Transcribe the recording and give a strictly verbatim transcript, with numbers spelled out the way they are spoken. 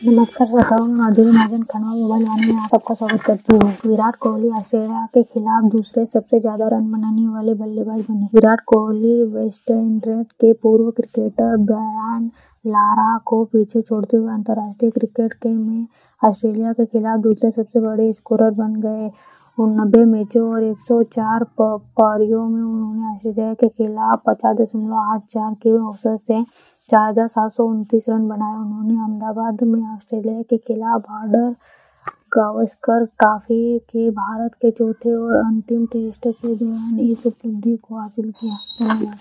नमस्कार श्रोताओं, मैं माधुरी महाजन खन्ना मोबाइल वाणी में आप सबका स्वागत करती हूँ। विराट कोहली ऑस्ट्रेलिया के खिलाफ दूसरे सबसे ज्यादा रन बनाने वाले बल्लेबाज बने। विराट कोहली वेस्टइंडीज के पूर्व क्रिकेटर ब्रायन लारा को पीछे छोड़ते हुए अंतर्राष्ट्रीय क्रिकेट के में ऑस्ट्रेलिया के खिलाफ दूसरे सबसे बड़े स्कोरर बन गए। नब्बे मैचों और एक सौ चार पारियों में उन्होंने ऑस्ट्रेलिया के खिलाफ पचास दशमलव आठ चार के औसत से चार हजार सात सौ उनतीस रन बनाए। उन्होंने अहमदाबाद में ऑस्ट्रेलिया के खिलाफ बॉर्डर गावस्कर ट्रॉफी के भारत के चौथे और अंतिम टेस्ट के दौरान इस उपलब्धि को हासिल किया। धन्यवाद।